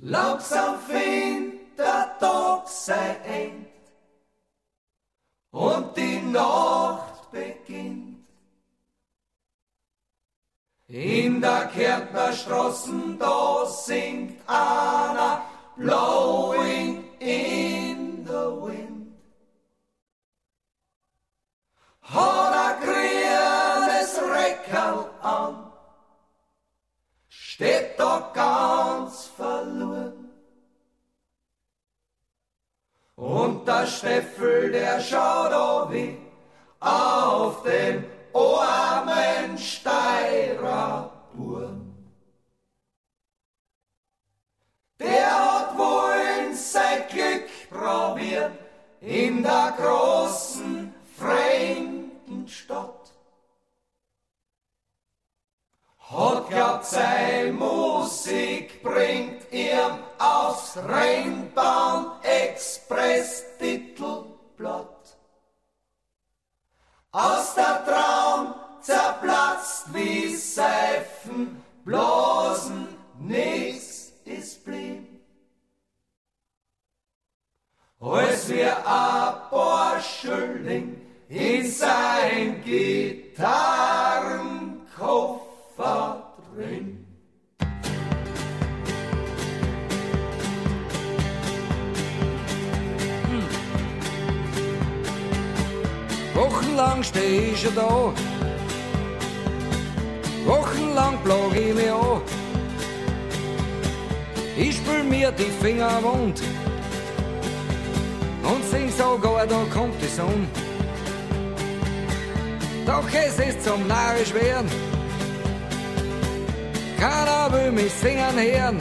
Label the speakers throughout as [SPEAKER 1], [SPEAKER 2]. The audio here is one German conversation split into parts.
[SPEAKER 1] Langsam findet der Tag sein End und die Nacht beginnt. In der Kärntner Straßen, da singt einer Blowing in the Wind. Hat ein grünes Reckerl an, steht da ganz verloren. Und der Steffel, der schaut da wie auf den armen Steirer Burm. Der hat wohl sein Glück probiert in der großen fremden Stadt. Hat glaubt, seine Musik bringt ihm aufs Rennbahn-Express-Titelblatt. Aus der Traum zerplatzt wie Seifen, Blasen, nix ist blieb. Als wir ein paar Schilling in sein Gitarrenkoffer drin.
[SPEAKER 2] Wochenlang steh ich schon da, wochenlang plag ich mich an. Ich spül mir die Finger wund und sing sogar, da kommt die Sonne. Doch es ist zum narrisch werden, keiner will mich singen hören.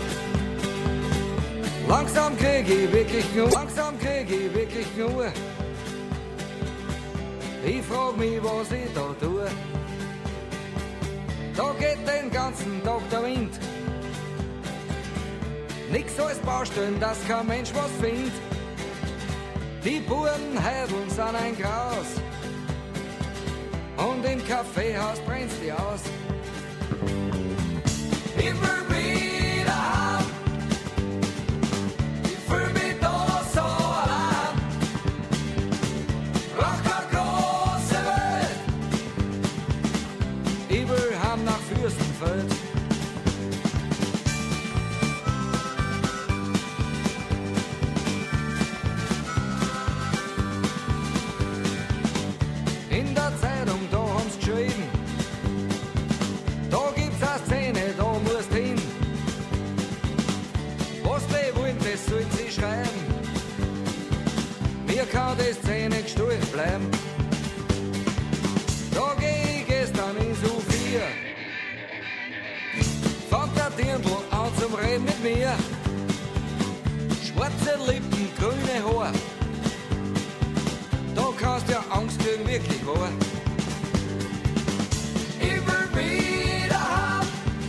[SPEAKER 2] Langsam krieg ich wirklich nur. Ich frag mich, was ich da tue. Da geht den ganzen Tag der Wind. Nix als Baustellen, dass kein Mensch was findet. Die Burenheideln sind ein Graus und im Kaffeehaus brennt's die aus. Ich will wieder haben, ich fühl mich da so allein. Brauch keine große Welt, ich will heim nach Fürstenfeld. In der Zeitung, da haben's geschrieben, da gibt's eine Szene, da musst hin. Was die wollen, das sollen sie schreiben. Mir kann die Szene gestohlen bleiben. Da geh ich gestern ins U4, fängt der Dirndl an zum Reden mit mir. Schwarze Lippen, grüne Haar, da kannst du ja Angst kriegen, wirklich wahr. Ich will wieder haben,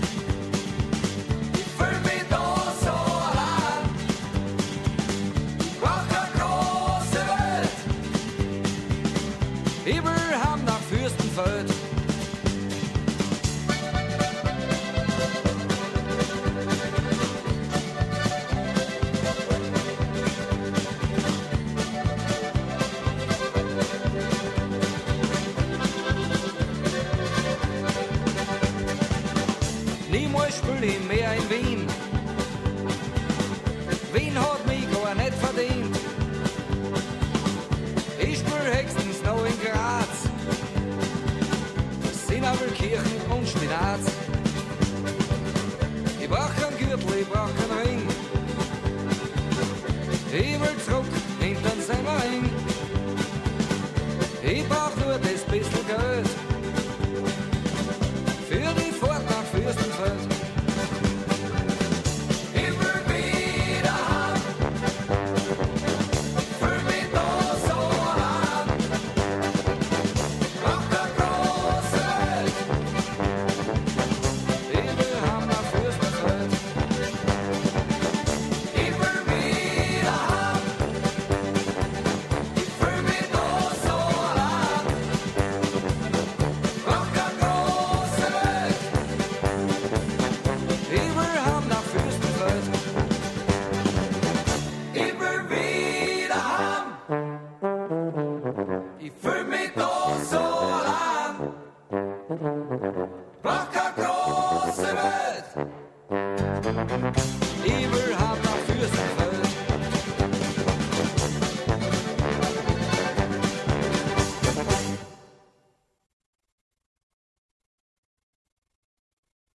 [SPEAKER 2] ich fühl mich da so allein. Ich brauch keine große Welt, ich will heim nach Fürstenfeld. Niemals spül ich mehr in Wien. Wien hat mich gar nicht verdient. Ich spül höchstens noch in Graz, Sinabelkirchen und Spinaz. Ich brauch keinen Gürtel, ich brauch keinen Ring. Ich will zurück hinter den Semmering. Ich brauch nur das bissl Geld für die Fahrt nach Fürstenfeld. Ich will wieder haben, fühl mich da so allein. Brauch keine große Welt, ich will heim nach Fürstenfeld. Ich will wieder haben, ich fühl mich da so allein.
[SPEAKER 1] ich fühl mich da so allein. Brauch keine große Welt, ich will